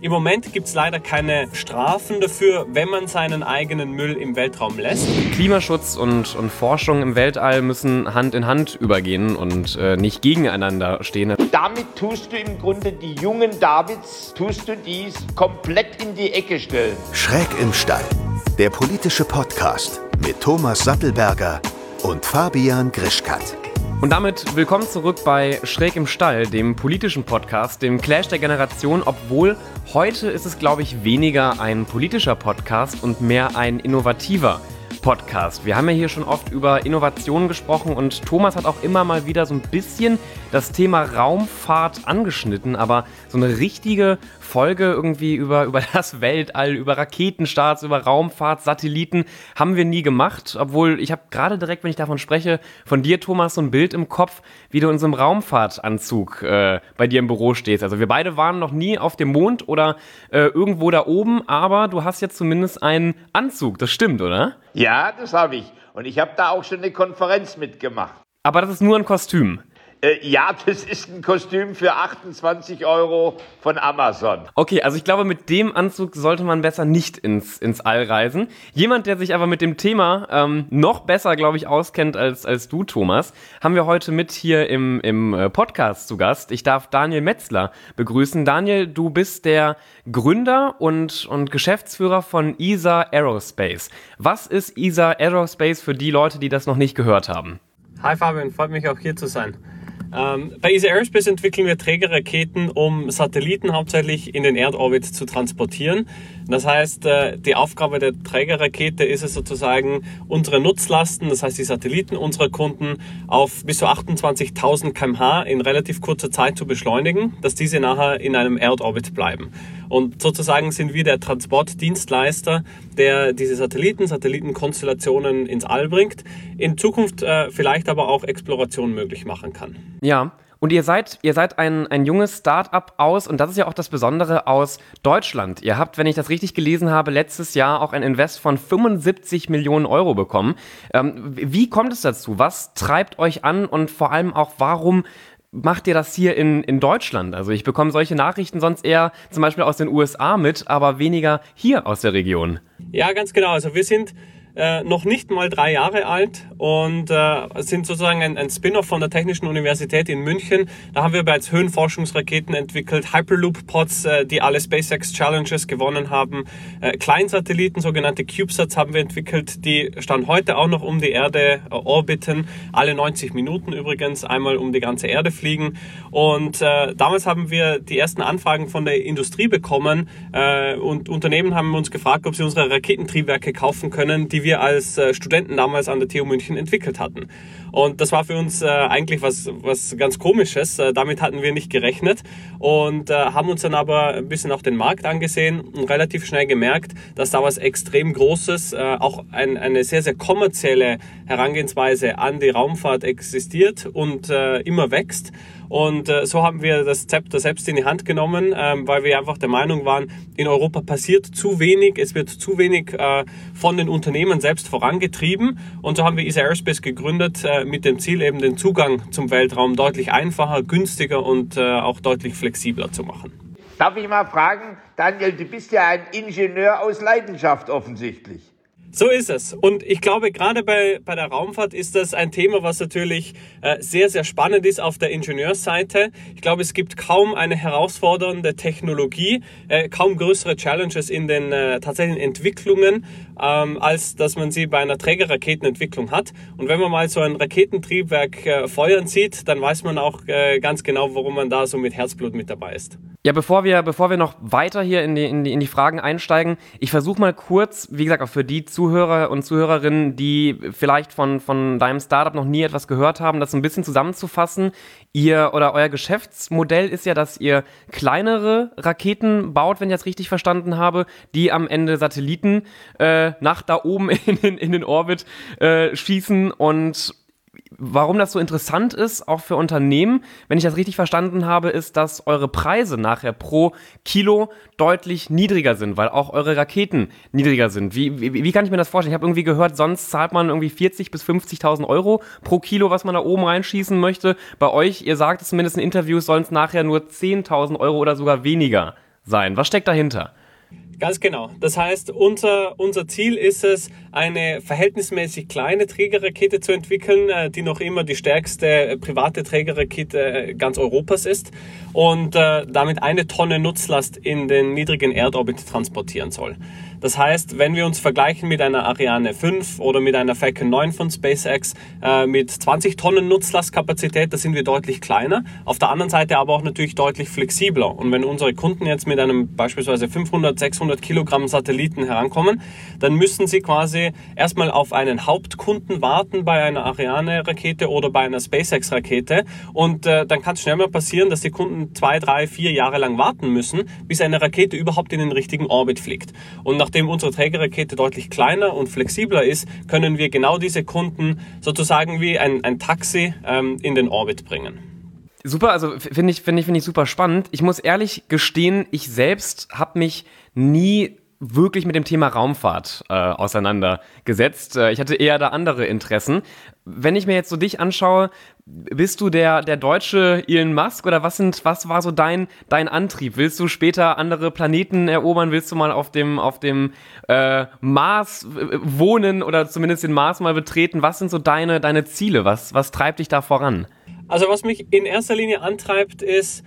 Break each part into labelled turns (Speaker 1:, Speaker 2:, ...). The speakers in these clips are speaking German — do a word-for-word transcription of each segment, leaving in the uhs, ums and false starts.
Speaker 1: Im Moment gibt es leider keine Strafen dafür, wenn man seinen eigenen Müll im Weltraum lässt.
Speaker 2: Klimaschutz und, und Forschung im Weltall müssen Hand in Hand übergehen und äh, nicht gegeneinander stehen.
Speaker 3: Damit tust du im Grunde die jungen Davids, tust du dies komplett in die Ecke stellen.
Speaker 4: Schräg im Stall, der politische Podcast mit Thomas Sattelberger und Fabian Grischkat.
Speaker 2: Und damit willkommen zurück bei Schräg im Stall, dem politischen Podcast, dem Clash der Generation, obwohl heute ist es, glaube ich, weniger ein politischer Podcast und mehr ein innovativer Podcast. Wir haben ja hier schon oft über Innovationen gesprochen und Thomas hat auch immer mal wieder so ein bisschen das Thema Raumfahrt angeschnitten, aber so eine richtige Folge irgendwie über, über das Weltall, über Raketenstarts, über Raumfahrt, Satelliten haben wir nie gemacht, obwohl ich habe gerade direkt, wenn ich davon spreche, von dir, Thomas, so ein Bild im Kopf, wie du in so einem Raumfahrtanzug äh, bei dir im Büro stehst. Also wir beide waren noch nie auf dem Mond oder äh, irgendwo da oben, aber du hast jetzt zumindest einen Anzug, das stimmt, oder?
Speaker 3: Ja, das habe ich. Und ich habe da auch schon eine Konferenz mitgemacht.
Speaker 2: Aber das ist nur ein Kostüm.
Speaker 3: Äh, ja, das ist ein Kostüm für achtundzwanzig Euro von Amazon.
Speaker 2: Okay, also ich glaube, mit dem Anzug sollte man besser nicht ins, ins All reisen. Jemand, der sich aber mit dem Thema ähm, noch besser, glaube ich, auskennt als, als du, Thomas, haben wir heute mit hier im, im Podcast zu Gast. Ich darf Daniel Metzler begrüßen. Daniel, du bist der Gründer und, und Geschäftsführer von E S A Aerospace. Was ist E S A Aerospace für die Leute, die das noch nicht gehört haben?
Speaker 1: Hi Fabian, freut mich auch hier zu sein. Ähm, bei E S A Aerospace entwickeln wir Trägerraketen, um Satelliten hauptsächlich in den Erdorbit zu transportieren. Das heißt, äh, die Aufgabe der Trägerrakete ist es sozusagen, unsere Nutzlasten, das heißt die Satelliten unserer Kunden, auf bis zu achtundzwanzigtausend Kilometer pro Stunde in relativ kurzer Zeit zu beschleunigen, dass diese nachher in einem Erdorbit bleiben. Und sozusagen sind wir der Transportdienstleister, der diese Satelliten, Satellitenkonstellationen ins All bringt, in Zukunft äh, vielleicht aber auch Exploration möglich machen kann.
Speaker 2: Ja, und ihr seid, ihr seid ein, ein junges Start-up aus, und das ist ja auch das Besondere, aus Deutschland. Ihr habt, wenn ich das richtig gelesen habe, letztes Jahr auch ein Invest von fünfundsiebzig Millionen Euro bekommen. Ähm, wie kommt es dazu? Was treibt euch an und vor allem auch, warum macht ihr das hier in, in Deutschland? Also ich bekomme solche Nachrichten sonst eher zum Beispiel aus den U S A mit, aber weniger hier aus der Region.
Speaker 1: Ja, ganz genau. Also wir sind äh, noch nicht mal drei Jahre alt und äh, sind sozusagen ein, ein Spin-off von der Technischen Universität in München. Da haben wir bereits Höhenforschungsraketen entwickelt, Hyperloop-Pods, äh, die alle SpaceX Challenges gewonnen haben. Äh, Kleinsatelliten, sogenannte CubeSats, haben wir entwickelt, die Stand heute auch noch um die Erde äh, orbiten. Alle neunzig Minuten übrigens, einmal um die ganze Erde fliegen. Und äh, damals haben wir die ersten Anfragen von der Industrie bekommen äh, und Unternehmen haben uns gefragt, ob sie unsere Raketentriebwerke kaufen können, die wir als äh, Studenten damals an der T U München entwickelt hatten. Und das war für uns äh, eigentlich was, was ganz Komisches. Äh, damit hatten wir nicht gerechnet und äh, haben uns dann aber ein bisschen auch den Markt angesehen und relativ schnell gemerkt, dass da was extrem Großes, äh, auch ein, eine sehr, sehr kommerzielle Herangehensweise an die Raumfahrt existiert und äh, immer wächst. Und äh, so haben wir das Zepter selbst in die Hand genommen, ähm, weil wir einfach der Meinung waren, in Europa passiert zu wenig, es wird zu wenig äh, von den Unternehmen selbst vorangetrieben. Und so haben wir E S A Aerospace gegründet äh, mit dem Ziel, eben den Zugang zum Weltraum deutlich einfacher, günstiger und äh, auch deutlich flexibler zu machen.
Speaker 3: Darf ich mal fragen, Daniel, du bist ja ein Ingenieur aus Leidenschaft offensichtlich.
Speaker 1: So ist es. Und ich glaube, gerade bei, bei der Raumfahrt ist das ein Thema, was natürlich äh, sehr, sehr spannend ist auf der Ingenieursseite. Ich glaube, es gibt kaum eine herausfordernde Technologie, äh, kaum größere Challenges in den äh, tatsächlichen Entwicklungen, ähm, als dass man sie bei einer Trägerraketenentwicklung hat. Und wenn man mal so ein Raketentriebwerk äh, feuern sieht, dann weiß man auch äh, ganz genau, warum man da so mit Herzblut mit dabei ist.
Speaker 2: Ja, bevor wir, bevor wir noch weiter hier in die, in die, in die Fragen einsteigen, ich versuche mal kurz, wie gesagt, auch für die Zuhörer und Zuhörerinnen, die vielleicht von, von deinem Startup noch nie etwas gehört haben, das ein bisschen zusammenzufassen. Ihr oder euer Geschäftsmodell ist ja, dass ihr kleinere Raketen baut, wenn ich das richtig verstanden habe, die am Ende Satelliten äh, nach da oben in, in, in den Orbit äh, schießen. Und warum das so interessant ist, auch für Unternehmen, wenn ich das richtig verstanden habe, ist, dass eure Preise nachher pro Kilo deutlich niedriger sind, weil auch eure Raketen niedriger sind. Wie, wie, wie kann ich mir das vorstellen? Ich habe irgendwie gehört, sonst zahlt man irgendwie vierzigtausend bis fünfzigtausend Euro pro Kilo, was man da oben reinschießen möchte. Bei euch, ihr sagt es zumindest in Interviews, sollen es nachher nur zehntausend Euro oder sogar weniger sein. Was steckt dahinter?
Speaker 1: Ganz genau. Das heißt, unser, unser Ziel ist es, eine verhältnismäßig kleine Trägerrakete zu entwickeln, die noch immer die stärkste private Trägerrakete ganz Europas ist und äh, damit eine Tonne Nutzlast in den niedrigen Erdorbit transportieren soll. Das heißt, wenn wir uns vergleichen mit einer Ariane fünf oder mit einer Falcon neun von SpaceX äh, mit zwanzig Tonnen Nutzlastkapazität, da sind wir deutlich kleiner. Auf der anderen Seite aber auch natürlich deutlich flexibler. Und wenn unsere Kunden jetzt mit einem beispielsweise fünfhundert, sechshundert Kilogramm Satelliten herankommen, dann müssen sie quasi erstmal auf einen Hauptkunden warten bei einer Ariane-Rakete oder bei einer SpaceX-Rakete. Und äh, dann kann es schnell mal passieren, dass die Kunden zwei, drei, vier Jahre lang warten müssen, bis eine Rakete überhaupt in den richtigen Orbit fliegt. Und nachdem unsere Trägerrakete deutlich kleiner und flexibler ist, können wir genau diese Kunden sozusagen wie ein, ein Taxi ähm, in den Orbit bringen.
Speaker 2: Super, also finde ich, finde ich, finde ich super spannend. Ich muss ehrlich gestehen, ich selbst habe mich nie wirklich mit dem Thema Raumfahrt äh, auseinandergesetzt. Äh, ich hatte eher da andere Interessen. Wenn ich mir jetzt so dich anschaue, bist du der, der deutsche Elon Musk oder was sind, was war so dein, dein Antrieb? Willst du später andere Planeten erobern? Willst du mal auf dem, auf dem äh, Mars wohnen oder zumindest den Mars mal betreten? Was sind so deine, deine Ziele? Was, was treibt dich da voran?
Speaker 1: Also was mich in erster Linie antreibt, ist,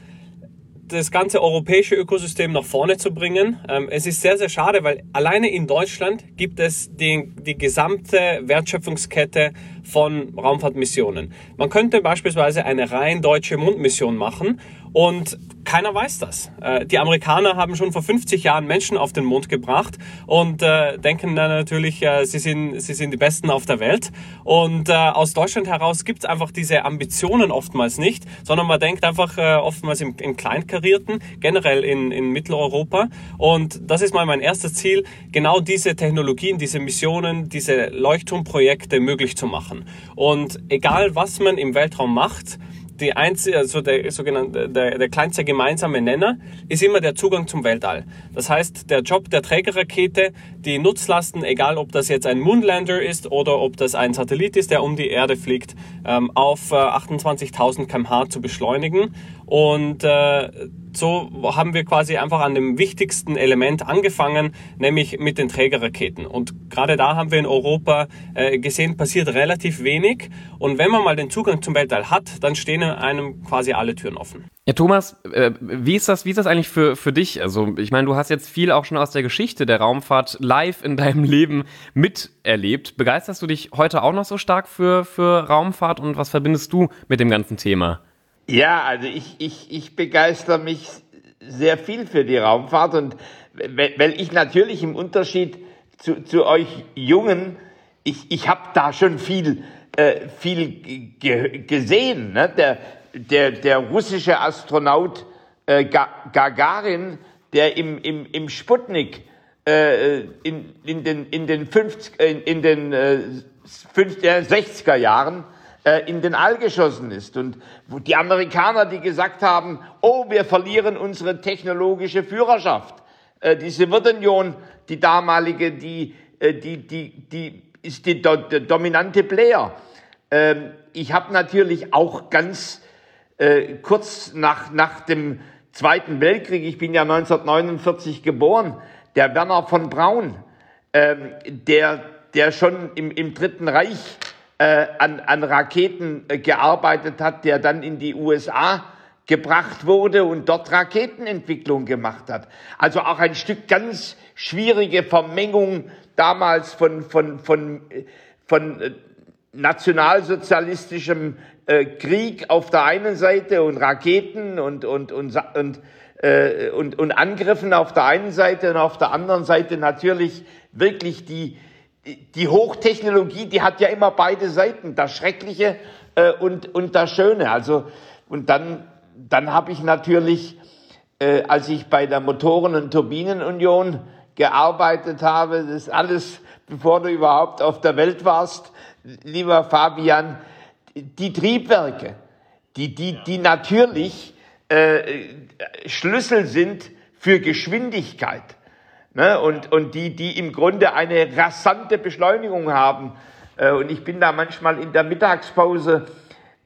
Speaker 1: das ganze europäische Ökosystem nach vorne zu bringen. Ähm, es ist sehr, sehr schade, weil alleine in Deutschland gibt es die, die gesamte Wertschöpfungskette von Raumfahrtmissionen. Man könnte beispielsweise eine rein deutsche Mondmission machen und keiner weiß das. Äh, die Amerikaner haben schon vor fünfzig Jahren Menschen auf den Mond gebracht und äh, denken dann natürlich, äh, sie sind, sie sind die Besten auf der Welt. Und äh, aus Deutschland heraus gibt es einfach diese Ambitionen oftmals nicht, sondern man denkt einfach äh, oftmals im, im Kleinkarierten, generell in, in Mitteleuropa. Und das ist mal mein erstes Ziel, genau diese Technologien, diese Missionen, diese Leuchtturmprojekte möglich zu machen. Und egal, was man im Weltraum macht, die einzige, also der sogenannte, der, der kleinste gemeinsame Nenner ist immer der Zugang zum Weltall. Das heißt, der Job der Trägerrakete, die Nutzlasten, egal ob das jetzt ein Moonlander ist oder ob das ein Satellit ist, der um die Erde fliegt, ähm, auf äh, achtundzwanzigtausend Kilometer pro Stunde zu beschleunigen. Und äh, so haben wir quasi einfach an dem wichtigsten Element angefangen, nämlich mit den Trägerraketen. Und gerade da haben wir in Europa äh, gesehen, passiert relativ wenig. Und wenn man mal den Zugang zum Weltall hat, dann stehen einem quasi alle Türen offen.
Speaker 2: Ja, Thomas, äh, wie ist das, wie ist das eigentlich für, für dich? Also, ich meine, du hast jetzt viel auch schon aus der Geschichte der Raumfahrt live in deinem Leben miterlebt. Begeisterst du dich heute auch noch so stark für, für Raumfahrt und was verbindest du mit dem ganzen Thema?
Speaker 3: Ja, also ich, ich, ich begeister mich sehr viel für die Raumfahrt und weil ich natürlich im Unterschied zu, zu euch Jungen, ich, ich habe da schon viel, äh, viel ge- gesehen. Ne? Der, der, der russische Astronaut äh, Gagarin, der im, im, im Sputnik äh, in, in den, in den, fünfziger, in den äh, sechziger Jahren in den All geschossen ist. Und die Amerikaner, die gesagt haben, oh, wir verlieren unsere technologische Führerschaft. Äh, die Sowjetunion, die damalige, die, die, die, die ist die, do, der dominante Player. Ähm, ich habe natürlich auch ganz äh, kurz nach, nach dem Zweiten Weltkrieg, ich bin ja neunzehnhundertneunundvierzig geboren, der Werner von Braun, ähm, der, der schon im, im Dritten Reich Äh, an, an Raketen äh, gearbeitet hat, der dann in die U S A gebracht wurde und dort Raketenentwicklung gemacht hat. Also auch ein Stück ganz schwierige Vermengung damals von, von, von, von äh, nationalsozialistischem äh, Krieg auf der einen Seite und Raketen und, und, und, und, äh, und, und Angriffen auf der einen Seite und auf der anderen Seite natürlich wirklich die Die Hochtechnologie, die hat ja immer beide Seiten, das Schreckliche äh, und, und das Schöne. Also, und dann, dann habe ich natürlich, äh, als ich bei der Motoren- und Turbinenunion gearbeitet habe, das alles, bevor du überhaupt auf der Welt warst, lieber Fabian, die Triebwerke, die, die, die natürlich äh, Schlüssel sind für Geschwindigkeit. Ne, und, und die, die im Grunde eine rasante Beschleunigung haben. Äh, und ich bin da manchmal in der Mittagspause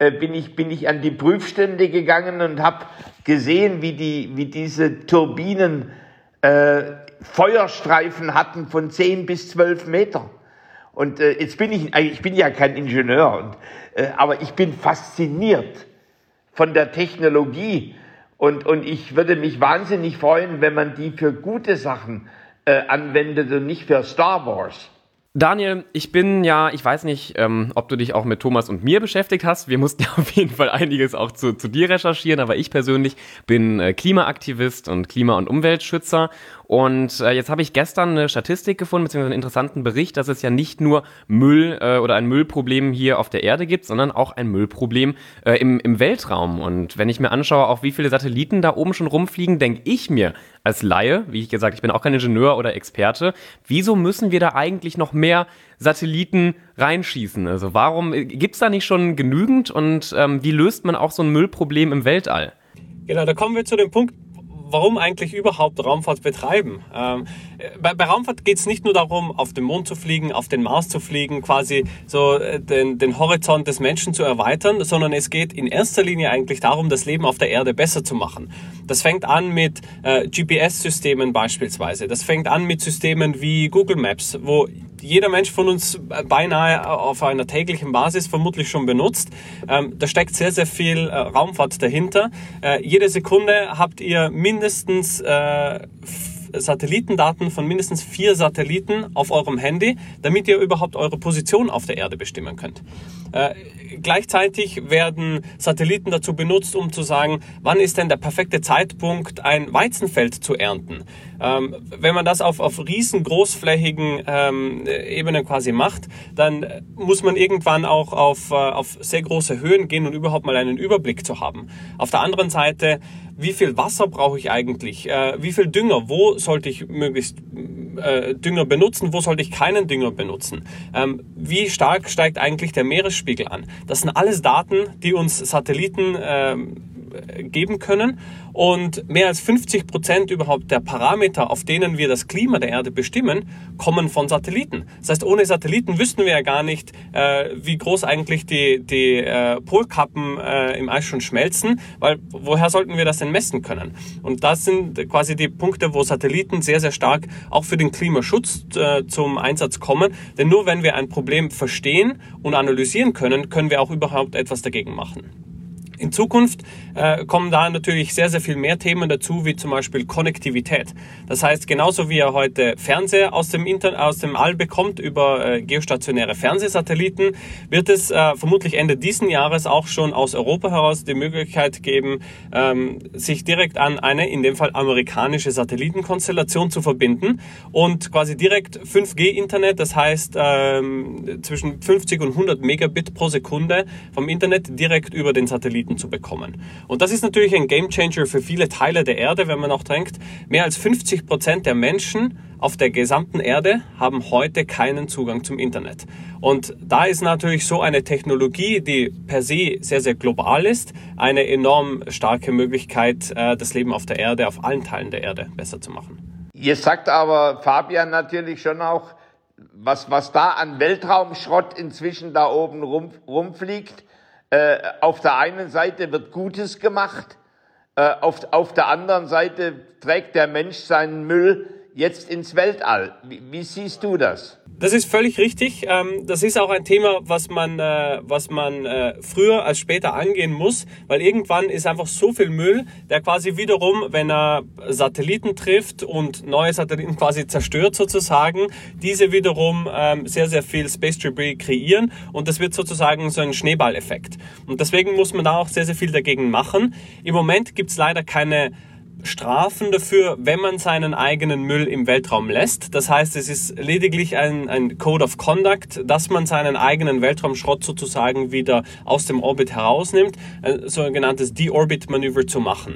Speaker 3: äh, bin ich, bin ich an die Prüfstände gegangen und habe gesehen, wie die, wie diese Turbinen äh, Feuerstreifen hatten von zehn bis zwölf Meter. Und äh, jetzt bin ich, ich bin ja kein Ingenieur, und, äh, aber ich bin fasziniert von der Technologie. Und, und ich würde mich wahnsinnig freuen, wenn man die für gute Sachen äh, anwendet und nicht für Star Wars.
Speaker 2: Daniel, ich bin ja, ich weiß nicht, ähm, ob du dich auch mit Thomas und mir beschäftigt hast. Wir mussten ja auf jeden Fall einiges auch zu, zu dir recherchieren, aber ich persönlich bin äh, Klimaaktivist und Klima- und Umweltschützer. Und äh, jetzt habe ich gestern eine Statistik gefunden, beziehungsweise einen interessanten Bericht, dass es ja nicht nur Müll äh, oder ein Müllproblem hier auf der Erde gibt, sondern auch ein Müllproblem äh, im, im Weltraum. Und wenn ich mir anschaue, auch wie viele Satelliten da oben schon rumfliegen, denke ich mir als Laie, wie ich gesagt, ich bin auch kein Ingenieur oder Experte, wieso müssen wir da eigentlich noch mehr Satelliten reinschießen? Also warum gibt es da nicht schon genügend, und ähm, wie löst man auch so ein Müllproblem im Weltall?
Speaker 1: Genau, da kommen wir zu dem Punkt, warum eigentlich überhaupt Raumfahrt betreiben. Ähm, bei, bei Raumfahrt geht es nicht nur darum, auf den Mond zu fliegen, auf den Mars zu fliegen, quasi so den, den Horizont des Menschen zu erweitern, sondern es geht in erster Linie eigentlich darum, das Leben auf der Erde besser zu machen. Das fängt an mit äh, G P S-Systemen beispielsweise. Das fängt an mit Systemen wie Google Maps, wo jeder Mensch von uns beinahe auf einer täglichen Basis vermutlich schon benutzt. Ähm, da steckt sehr, sehr viel äh, Raumfahrt dahinter. Äh, jede Sekunde habt ihr mindestens äh, Satellitendaten von mindestens vier Satelliten auf eurem Handy, damit ihr überhaupt eure Position auf der Erde bestimmen könnt. Äh, gleichzeitig werden Satelliten dazu benutzt, um zu sagen, wann ist denn der perfekte Zeitpunkt, ein Weizenfeld zu ernten. Ähm, wenn man das auf, auf riesen großflächigen ähm, Ebenen quasi macht, dann muss man irgendwann auch auf, äh, auf sehr große Höhen gehen, um überhaupt mal einen Überblick zu haben. Auf der anderen Seite, wie viel Wasser brauche ich eigentlich? Äh, wie viel Dünger? Wo sollte ich möglichst äh, Dünger benutzen? Wo sollte ich keinen Dünger benutzen? Ähm, wie stark steigt eigentlich der Meeresspiegel an? Das sind alles Daten, die uns Satelliten äh, geben können, und mehr als fünfzig Prozent überhaupt der Parameter, auf denen wir das Klima der Erde bestimmen, kommen von Satelliten. Das heißt, ohne Satelliten wüssten wir ja gar nicht, äh, wie groß eigentlich die, die äh, Polkappen äh, im Eis schon schmelzen, weil woher sollten wir das denn messen können? Und das sind quasi die Punkte, wo Satelliten sehr, sehr stark auch für den Klimaschutz äh, zum Einsatz kommen, denn nur wenn wir ein Problem verstehen und analysieren können, können wir auch überhaupt etwas dagegen machen. In Zukunft äh, kommen da natürlich sehr, sehr viel mehr Themen dazu, wie zum Beispiel Konnektivität. Das heißt, genauso wie ihr heute Fernseher aus dem, Inter- aus dem All bekommt über äh, geostationäre Fernsehsatelliten, wird es äh, vermutlich Ende diesen Jahres auch schon aus Europa heraus die Möglichkeit geben, ähm, sich direkt an eine, in dem Fall amerikanische Satellitenkonstellation zu verbinden und quasi direkt fünf G Internet, das heißt ähm, zwischen fünfzig und hundert Megabit pro Sekunde vom Internet direkt über den Satelliten zu bekommen. Und das ist natürlich ein Gamechanger für viele Teile der Erde, wenn man auch denkt, mehr als fünfzig Prozent der Menschen auf der gesamten Erde haben heute keinen Zugang zum Internet. Und da ist natürlich so eine Technologie, die per se sehr, sehr global ist, eine enorm starke Möglichkeit, das Leben auf der Erde, auf allen Teilen der Erde besser zu machen.
Speaker 3: Ihr sagt aber, Fabian, natürlich schon auch, was, was da an Weltraumschrott inzwischen da oben rum, rumfliegt. Äh, auf der einen Seite wird Gutes gemacht, äh, auf, auf der anderen Seite trägt der Mensch seinen Müll jetzt ins Weltall. Wie, wie siehst du das?
Speaker 1: Das ist völlig richtig. Das ist auch ein Thema, was man, was man früher als später angehen muss, weil irgendwann ist einfach so viel Müll, der quasi wiederum, wenn er Satelliten trifft und neue Satelliten quasi zerstört sozusagen, diese wiederum sehr, sehr viel Space Debris kreieren, und das wird sozusagen so ein Schneeballeffekt. Und deswegen muss man da auch sehr, sehr viel dagegen machen. Im Moment gibt es leider keine Strafen dafür, wenn man seinen eigenen Müll im Weltraum lässt. Das heißt, es ist lediglich ein, ein Code of Conduct, dass man seinen eigenen Weltraumschrott sozusagen wieder aus dem Orbit herausnimmt, ein sogenanntes De-Orbit-Manöver zu machen.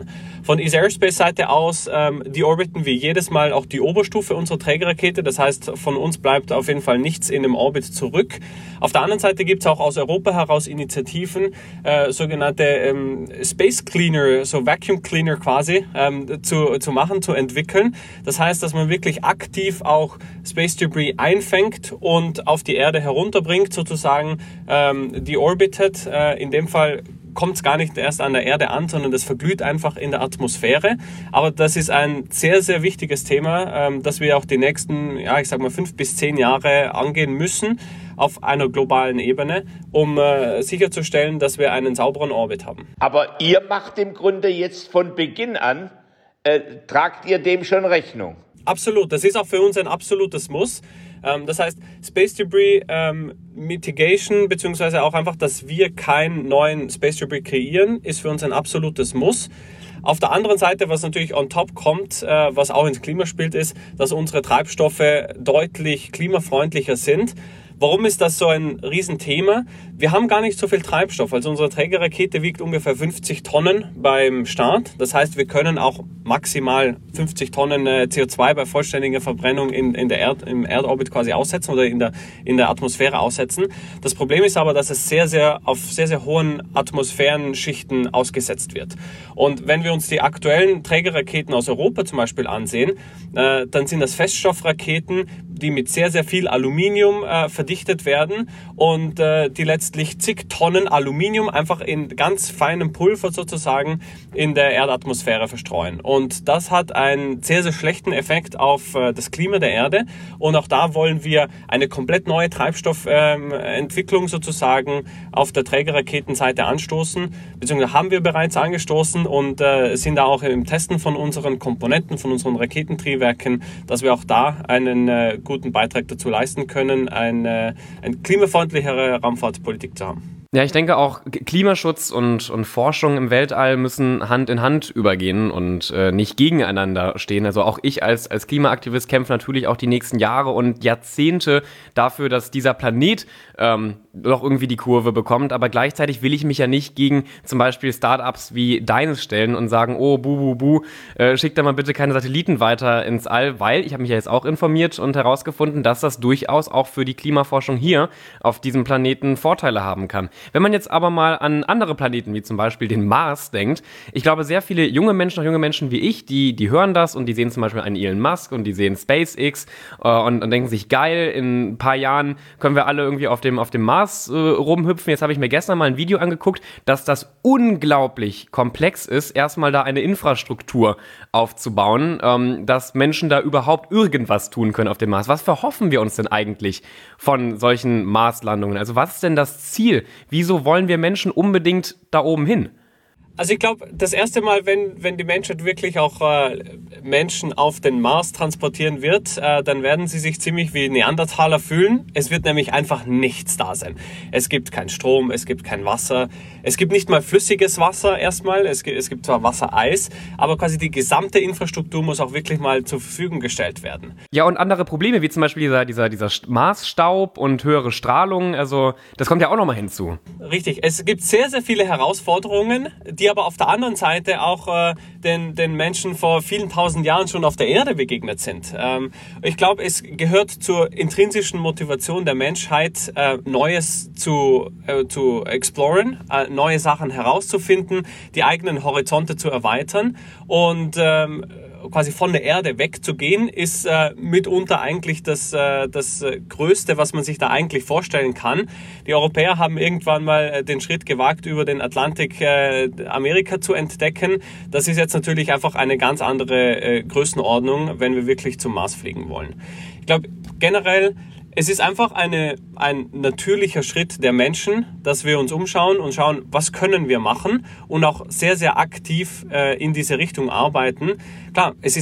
Speaker 1: Von Eze Aerospace Seite aus, ähm, die orbiten wir jedes Mal auch die Oberstufe unserer Trägerrakete. Das heißt, von uns bleibt auf jeden Fall nichts in dem Orbit zurück. Auf der anderen Seite gibt es auch aus Europa heraus Initiativen, äh, sogenannte ähm, Space Cleaner, so Vacuum Cleaner quasi, ähm, zu, zu machen, zu entwickeln. Das heißt, dass man wirklich aktiv auch Space Debris einfängt und auf die Erde herunterbringt, sozusagen ähm, deorbitet. Äh, in dem Fall kommt es gar nicht erst an der Erde an, sondern das verglüht einfach in der Atmosphäre. Aber das ist ein sehr, sehr wichtiges Thema, ähm, das wir auch die nächsten, ja, ich sag mal, fünf bis zehn Jahre angehen müssen auf einer globalen Ebene, um äh, sicherzustellen, dass wir einen sauberen Orbit haben.
Speaker 3: Aber ihr macht im Grunde jetzt von Beginn an, äh, tragt ihr dem schon Rechnung?
Speaker 1: Absolut, das ist auch für uns ein absolutes Muss. Ähm, das heißt, Space Debris ähm, Mitigation, beziehungsweise auch einfach, dass wir keinen neuen Space Debris kreieren, ist für uns ein absolutes Muss. Auf der anderen Seite, was natürlich on top kommt, äh, was auch ins Klima spielt, ist, dass unsere Treibstoffe deutlich klimafreundlicher sind. Warum ist das so ein Riesenthema? Wir haben gar nicht so viel Treibstoff. Also unsere Trägerrakete wiegt ungefähr fünfzig Tonnen beim Start. Das heißt, wir können auch maximal fünfzig Tonnen C O zwei bei vollständiger Verbrennung in, in der Erd, im Erdorbit quasi aussetzen oder in der, in der Atmosphäre aussetzen. Das Problem ist aber, dass es sehr, sehr auf sehr, sehr hohen Atmosphärenschichten ausgesetzt wird. Und wenn wir uns die aktuellen Trägerraketen aus Europa zum Beispiel ansehen, äh, dann sind das Feststoffraketen, die mit sehr, sehr viel Aluminium äh, verdichtet werden und äh, die letztlich zig Tonnen Aluminium einfach in ganz feinem Pulver sozusagen in der Erdatmosphäre verstreuen. Und das hat einen sehr, sehr schlechten Effekt auf äh, das Klima der Erde. Und auch da wollen wir eine komplett neue Treibstoffentwicklung ähm, sozusagen auf der Trägerraketenseite anstoßen, beziehungsweise haben wir bereits angestoßen und äh, sind da auch im Testen von unseren Komponenten, von unseren Raketentriebwerken, dass wir auch da einen äh, guten Beitrag dazu leisten können, eine, eine klimafreundlichere Raumfahrtpolitik zu haben.
Speaker 2: Ja, ich denke auch, Klimaschutz und, und Forschung im Weltall müssen Hand in Hand übergehen und äh, nicht gegeneinander stehen. Also auch ich als, als Klimaaktivist kämpfe natürlich auch die nächsten Jahre und Jahrzehnte dafür, dass dieser Planet ähm, noch irgendwie die Kurve bekommt. Aber gleichzeitig will ich mich ja nicht gegen zum Beispiel Startups wie deines stellen und sagen, oh, bu, bu, bu, äh, schick da mal bitte keine Satelliten weiter ins All, weil ich habe mich ja jetzt auch informiert und herausgefunden, dass das durchaus auch für die Klimaforschung hier auf diesem Planeten Vorteile haben kann. Wenn man jetzt aber mal an andere Planeten, wie zum Beispiel den Mars, denkt, ich glaube, sehr viele junge Menschen, auch junge Menschen wie ich, die, die hören das und die sehen zum Beispiel einen Elon Musk und die sehen SpaceX äh, und, und denken sich, geil, in ein paar Jahren können wir alle irgendwie auf dem, auf dem Mars äh, rumhüpfen. Jetzt habe ich mir gestern mal ein Video angeguckt, dass das unglaublich komplex ist, erstmal da eine Infrastruktur aufzubauen, ähm, dass Menschen da überhaupt irgendwas tun können auf dem Mars. Was verhoffen wir uns denn eigentlich von solchen Marslandungen? Also was ist denn das Ziel? Wieso wollen wir Menschen unbedingt da oben hin?
Speaker 1: Also ich glaube, das erste Mal, wenn, wenn die Menschheit wirklich auch äh, Menschen auf den Mars transportieren wird, äh, dann werden sie sich ziemlich wie Neandertaler fühlen. Es wird nämlich einfach nichts da sein. Es gibt keinen Strom, es gibt kein Wasser, es gibt nicht mal flüssiges Wasser erstmal, es gibt, es gibt zwar Wassereis, aber quasi die gesamte Infrastruktur muss auch wirklich mal zur Verfügung gestellt werden.
Speaker 2: Ja, und andere Probleme, wie zum Beispiel dieser, dieser, dieser Marsstaub und höhere Strahlung, also das kommt ja auch nochmal hinzu.
Speaker 1: Richtig, es gibt sehr, sehr viele Herausforderungen, die aber auf der anderen Seite auch äh, den, den Menschen vor vielen tausend Jahren schon auf der Erde begegnet sind. Ähm, ich glaube, es gehört zur intrinsischen Motivation der Menschheit, äh, Neues zu, äh, zu exploren, äh, neue Sachen herauszufinden, die eigenen Horizonte zu erweitern und ähm, quasi von der Erde wegzugehen, ist äh, mitunter eigentlich das, äh, das äh, Größte, was man sich da eigentlich vorstellen kann. Die Europäer haben irgendwann mal äh, den Schritt gewagt, über den Atlantik äh, Amerika zu entdecken. Das ist jetzt natürlich einfach eine ganz andere äh, Größenordnung, wenn wir wirklich zum Mars fliegen wollen. Ich glaube, generell, es ist einfach eine, ein natürlicher Schritt der Menschen, dass wir uns umschauen und schauen, was können wir machen und auch sehr, sehr aktiv äh, in diese Richtung arbeiten. Klar, es ist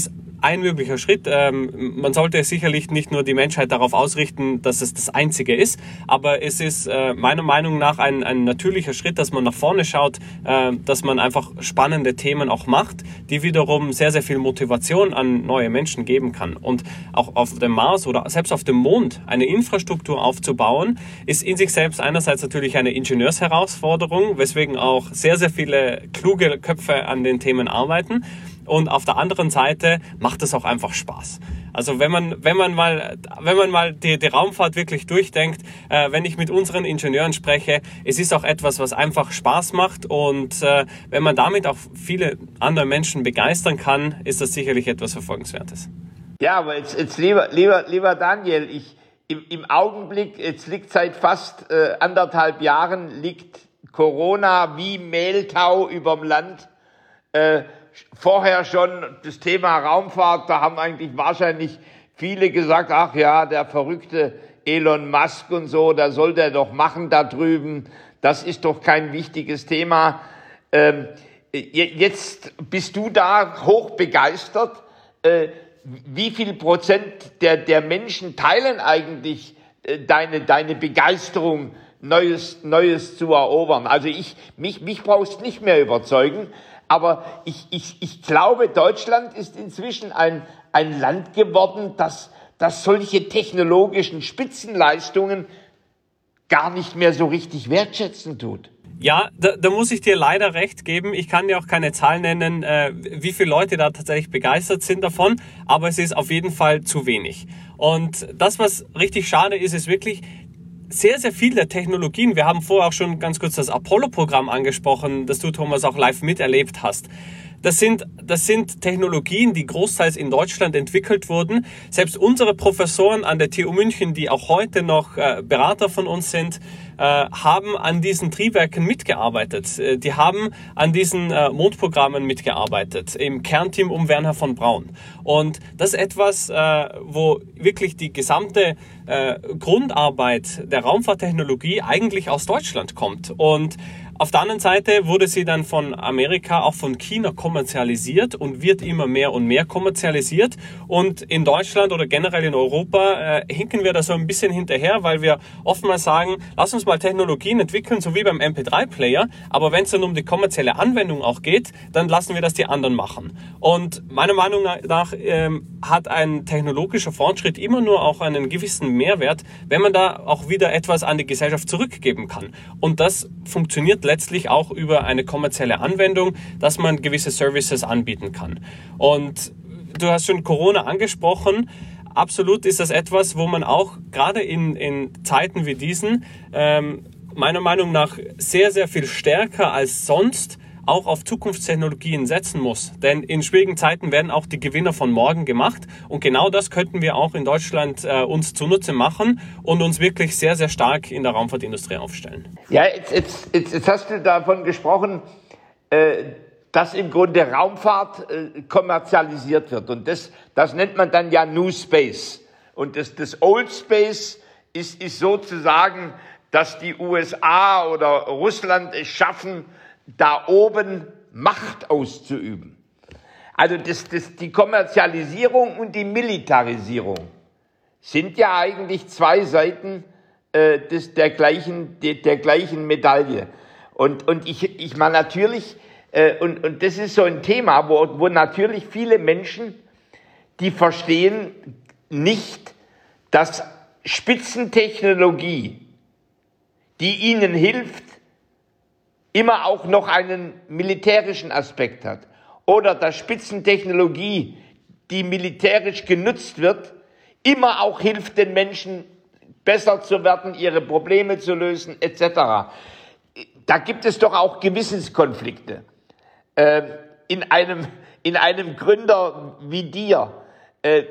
Speaker 1: ein möglicher Schritt. Ähm, man sollte sicherlich nicht nur die Menschheit darauf ausrichten, dass es das Einzige ist, aber es ist äh, meiner Meinung nach ein, ein natürlicher Schritt, dass man nach vorne schaut, äh, dass man einfach spannende Themen auch macht, die wiederum sehr, sehr viel Motivation an neue Menschen geben kann. Und auch auf dem Mars oder selbst auf dem Mond eine Infrastruktur aufzubauen, ist in sich selbst einerseits natürlich eine Ingenieursherausforderung, weswegen auch sehr, sehr viele kluge Köpfe an den Themen arbeiten. Und auf der anderen Seite macht es auch einfach Spaß. Also wenn man wenn man mal wenn man mal die, die Raumfahrt wirklich durchdenkt, äh, wenn ich mit unseren Ingenieuren spreche, es ist auch etwas, was einfach Spaß macht. Und äh, wenn man damit auch viele andere Menschen begeistern kann, ist das sicherlich etwas Verfolgenswertes.
Speaker 3: Ja, aber jetzt, jetzt lieber, lieber, lieber Daniel, ich im, im Augenblick, jetzt liegt seit fast äh, anderthalb Jahren, liegt Corona wie Mehltau überm Land. Äh, Vorher schon das Thema Raumfahrt, da haben eigentlich wahrscheinlich viele gesagt, ach ja, der verrückte Elon Musk und so, da soll der doch machen da drüben, das ist doch kein wichtiges Thema. Ähm, jetzt bist du da hoch begeistert. Äh, wie viel Prozent der, der Menschen teilen eigentlich äh, deine, deine Begeisterung, Neues, Neues zu erobern? Also ich, mich, mich brauchst nicht mehr überzeugen. Aber ich, ich, ich glaube, Deutschland ist inzwischen ein, ein Land geworden, das, das solche technologischen Spitzenleistungen gar nicht mehr so richtig wertschätzen tut.
Speaker 1: Ja, da, da muss ich dir leider recht geben. Ich kann dir auch keine Zahl nennen, äh, wie viele Leute da tatsächlich begeistert sind davon, aber es ist auf jeden Fall zu wenig. Und das, was richtig schade ist, ist wirklich, sehr, sehr viele der Technologien, wir haben vorher auch schon ganz kurz das Apollo-Programm angesprochen, das du, Thomas, auch live miterlebt hast. Das sind, das sind Technologien, die großteils in Deutschland entwickelt wurden. Selbst unsere Professoren an der T U München, die auch heute noch äh, Berater von uns sind, äh, haben an diesen Triebwerken mitgearbeitet. Äh, die haben an diesen äh, Mondprogrammen mitgearbeitet, im Kernteam um Wernher von Braun. Und das ist etwas, äh, wo wirklich die gesamte äh, Grundarbeit der Raumfahrttechnologie eigentlich aus Deutschland kommt. Und auf der anderen Seite wurde sie dann von Amerika, auch von China kommerzialisiert und wird immer mehr und mehr kommerzialisiert. Und in Deutschland oder generell in Europa äh, hinken wir da so ein bisschen hinterher, weil wir oftmals sagen, lass uns mal Technologien entwickeln, so wie beim M P drei Player. Aber wenn es dann um die kommerzielle Anwendung auch geht, dann lassen wir das die anderen machen. Und meiner Meinung nach ähm, hat ein technologischer Fortschritt immer nur auch einen gewissen Mehrwert, wenn man da auch wieder etwas an die Gesellschaft zurückgeben kann. Und das funktioniert letztlich auch über eine kommerzielle Anwendung, dass man gewisse Services anbieten kann. Und du hast schon Corona angesprochen. Absolut ist das etwas, wo man auch gerade in, in Zeiten wie diesen ähm, meiner Meinung nach sehr, sehr viel stärker als sonst auch auf Zukunftstechnologien setzen muss. Denn in schwierigen Zeiten werden auch die Gewinner von morgen gemacht. Und genau das könnten wir auch in Deutschland äh, uns zunutze machen und uns wirklich sehr, sehr stark in der Raumfahrtindustrie aufstellen.
Speaker 3: Ja, jetzt, jetzt, jetzt, jetzt hast du davon gesprochen, äh, dass im Grunde Raumfahrt äh, kommerzialisiert wird. Und das, das nennt man dann ja New Space. Und das, das Old Space ist, ist sozusagen, dass die U S A oder Russland es schaffen, da oben Macht auszuüben. Also das, das, die Kommerzialisierung und die Militarisierung sind ja eigentlich zwei Seiten äh, des, der, gleichen, der, der gleichen Medaille. Und, und ich, ich meine natürlich, äh, und, und das ist so ein Thema, wo, wo natürlich viele Menschen, die verstehen nicht, dass Spitzentechnologie, die ihnen hilft, immer auch noch einen militärischen Aspekt hat. Oder dass Spitzentechnologie, die militärisch genutzt wird, immer auch hilft, den Menschen besser zu werden, ihre Probleme zu lösen, et cetera. Da gibt es doch auch Gewissenskonflikte. Äh, in einem, in einem Gründer wie dir. Äh,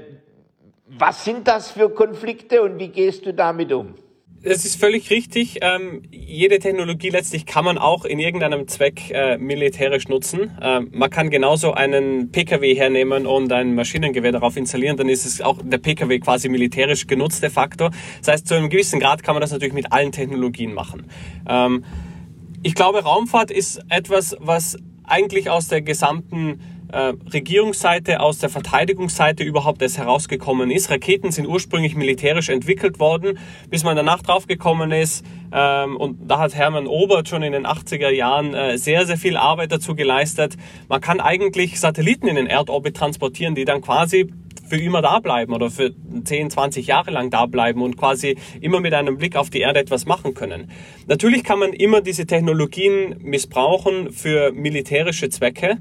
Speaker 3: was sind das für Konflikte und wie gehst du damit um?
Speaker 1: Es ist völlig richtig. Ähm, jede Technologie letztlich kann man auch in irgendeinem Zweck äh, militärisch nutzen. Ähm, man kann genauso einen P K W hernehmen und ein Maschinengewehr darauf installieren, dann ist es auch der P K W quasi militärisch genutzt de facto. Das heißt, zu einem gewissen Grad kann man das natürlich mit allen Technologien machen. Ähm, ich glaube, Raumfahrt ist etwas, was eigentlich aus der gesamten äh, Regierungsseite, aus der Verteidigungsseite überhaupt erst herausgekommen ist. Raketen sind ursprünglich militärisch entwickelt worden, bis man danach draufgekommen ist, ähm, und da hat Hermann Obert schon in den achtziger Jahren äh, sehr, sehr viel Arbeit dazu geleistet. Man kann eigentlich Satelliten in den Erdorbit transportieren, die dann quasi für immer da bleiben oder für zehn, zwanzig Jahre lang da bleiben und quasi immer mit einem Blick auf die Erde etwas machen können. Natürlich kann man immer diese Technologien missbrauchen für militärische Zwecke.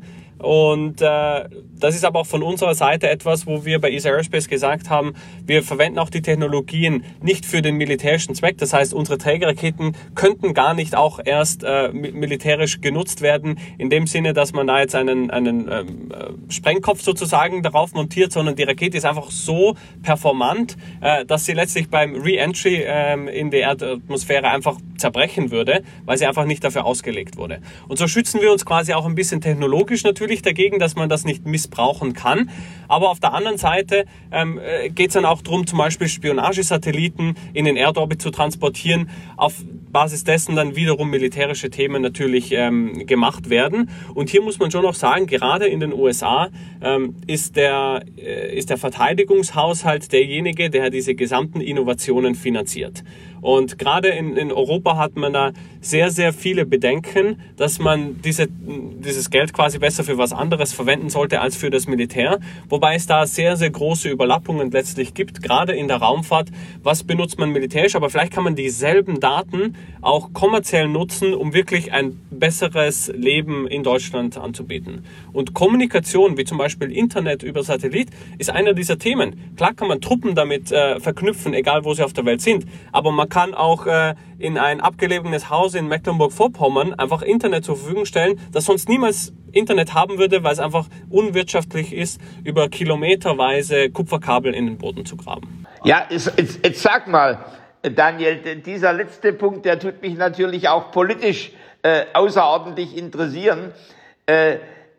Speaker 1: Und äh, das ist aber auch von unserer Seite etwas, wo wir bei E S A Aerospace gesagt haben, wir verwenden auch die Technologien nicht für den militärischen Zweck. Das heißt, unsere Trägerraketen könnten gar nicht auch erst äh, militärisch genutzt werden, in dem Sinne, dass man da jetzt einen, einen ähm, Sprengkopf sozusagen darauf montiert, sondern die Rakete ist einfach so performant, äh, dass sie letztlich beim Re-Entry ähm, in die Erdatmosphäre einfach zerbrechen würde, weil sie einfach nicht dafür ausgelegt wurde. Und so schützen wir uns quasi auch ein bisschen technologisch natürlich dagegen, dass man das nicht missbrauchen kann. Aber auf der anderen Seite ähm, geht es dann auch darum, zum Beispiel Spionagesatelliten in den Erdorbit zu transportieren, auf Basis dessen dann wiederum militärische Themen natürlich ähm, gemacht werden. Und hier muss man schon noch sagen, gerade in den U S A ähm, ist, der, äh, ist der Verteidigungshaushalt derjenige, der diese gesamten Innovationen finanziert. Und gerade in, in Europa hat man da sehr, sehr viele Bedenken, dass man diese, dieses Geld quasi besser für was anderes verwenden sollte als für das Militär. Wobei es da sehr, sehr große Überlappungen letztlich gibt, gerade in der Raumfahrt. Was benutzt man militärisch? Aber vielleicht kann man dieselben Daten auch kommerziell nutzen, um wirklich ein besseres Leben in Deutschland anzubieten. Und Kommunikation, wie zum Beispiel Internet über Satellit, ist einer dieser Themen. Klar kann man Truppen damit äh, verknüpfen, egal wo sie auf der Welt sind. Aber man kann auch äh, in ein abgelegenes Haus in Mecklenburg-Vorpommern einfach Internet zur Verfügung stellen, das sonst niemals Internet haben würde, weil es einfach unwirtschaftlich ist, über kilometerweise Kupferkabel in den Boden zu graben.
Speaker 3: Ja, jetzt, jetzt, jetzt sag mal, Daniel, dieser letzte Punkt, der tut mich natürlich auch politisch äh, außerordentlich interessieren. Äh,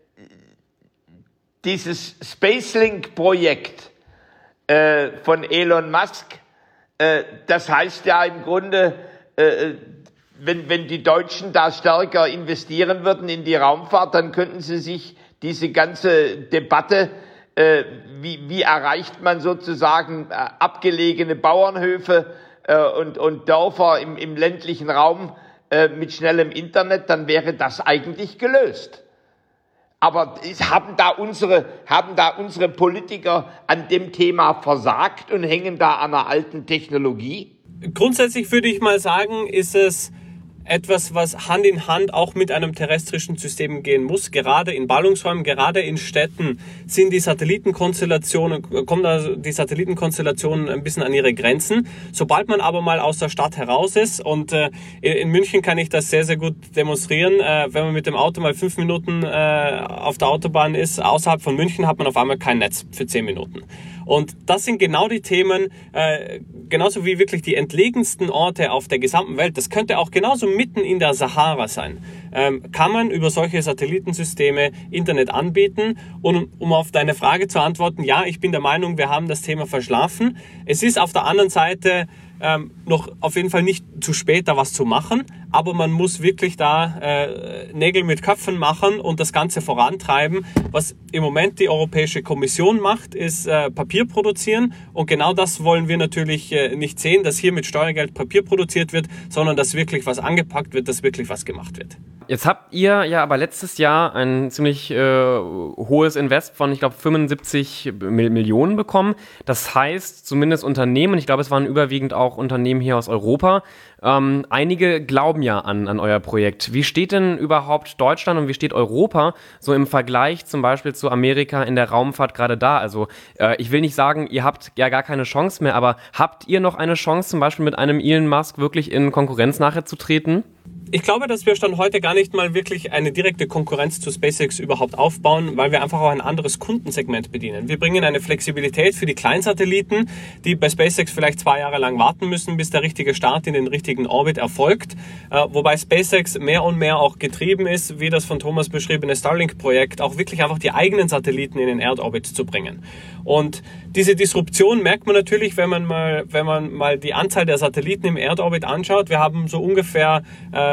Speaker 3: dieses Spacelink-Projekt äh, von Elon Musk, äh, das heißt ja im Grunde, äh, wenn, wenn die Deutschen da stärker investieren würden in die Raumfahrt, dann könnten sie sich diese ganze Debatte, äh, wie, wie erreicht man sozusagen äh, abgelegene Bauernhöfe äh, und, und Dörfer im, im ländlichen Raum äh, mit schnellem Internet, dann wäre das eigentlich gelöst. Aber haben da unsere, haben da unsere Politiker an dem Thema versagt und hängen da an einer alten Technologie?
Speaker 1: Grundsätzlich würde ich mal sagen, ist es etwas, was Hand in Hand auch mit einem terrestrischen System gehen muss. Gerade in Ballungsräumen, gerade in Städten sind die Satellitenkonstellationen, kommen also die Satellitenkonstellationen ein bisschen an ihre Grenzen. Sobald man aber mal aus der Stadt heraus ist, und äh, in München kann ich das sehr, sehr gut demonstrieren, äh, wenn man mit dem Auto mal fünf Minuten äh, auf der Autobahn ist, außerhalb von München hat man auf einmal kein Netz für zehn Minuten. Und das sind genau die Themen, äh, genauso wie wirklich die entlegensten Orte auf der gesamten Welt, das könnte auch genauso mitten in der Sahara sein, ähm, kann man über solche Satellitensysteme Internet anbieten. Und um auf deine Frage zu antworten, ja, ich bin der Meinung, wir haben das Thema verschlafen. Es ist auf der anderen Seite ähm, noch auf jeden Fall nicht zu spät, da was zu machen, aber man muss wirklich da äh, Nägel mit Köpfen machen und das Ganze vorantreiben. Was im Moment die Europäische Kommission macht, ist äh, Papier produzieren, und genau das wollen wir natürlich äh, nicht sehen, dass hier mit Steuergeld Papier produziert wird, sondern dass wirklich was angepackt wird, dass wirklich was gemacht wird.
Speaker 2: Jetzt habt ihr ja aber letztes Jahr ein ziemlich äh, hohes Invest von, ich glaube, fünfundsiebzig Millionen bekommen. Das heißt, zumindest Unternehmen, ich glaube, es waren überwiegend auch Unternehmen hier aus Europa, ähm, einige glauben ja an, an euer Projekt. Wie steht denn überhaupt Deutschland und wie steht Europa so im Vergleich zum Beispiel zu Amerika in der Raumfahrt gerade da? Also äh, ich will nicht sagen, ihr habt ja gar keine Chance mehr, aber habt ihr noch eine Chance, zum Beispiel mit einem Elon Musk wirklich in Konkurrenz nachher zu treten?
Speaker 1: Ich glaube, dass wir Stand heute gar nicht mal wirklich eine direkte Konkurrenz zu SpaceX überhaupt aufbauen, weil wir einfach auch ein anderes Kundensegment bedienen. Wir bringen eine Flexibilität für die Kleinsatelliten, die bei SpaceX vielleicht zwei Jahre lang warten müssen, bis der richtige Start in den richtigen Orbit erfolgt. Äh, wobei SpaceX mehr und mehr auch getrieben ist, wie das von Thomas beschriebene Starlink-Projekt, auch wirklich einfach die eigenen Satelliten in den Erdorbit zu bringen. Und diese Disruption merkt man natürlich, wenn man mal, wenn man mal die Anzahl der Satelliten im Erdorbit anschaut. Wir haben so ungefähr äh,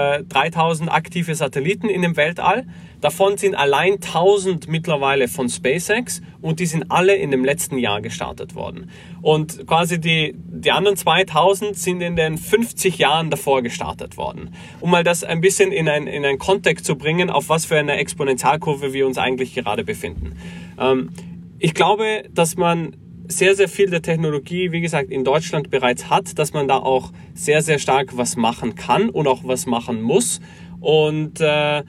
Speaker 1: äh, dreitausend aktive Satelliten in dem Weltall. Davon sind allein tausend mittlerweile von SpaceX und die sind alle in dem letzten Jahr gestartet worden. Und quasi die, die anderen zweitausend sind in den fünfzig Jahren davor gestartet worden. Um mal das ein bisschen in, ein, in einen Kontext zu bringen, auf was für eine Exponentialkurve wir uns eigentlich gerade befinden. Ähm, ich glaube, dass man sehr, sehr viel der Technologie, wie gesagt, in Deutschland bereits hat, dass man da auch sehr, sehr stark was machen kann und auch was machen muss. Und äh,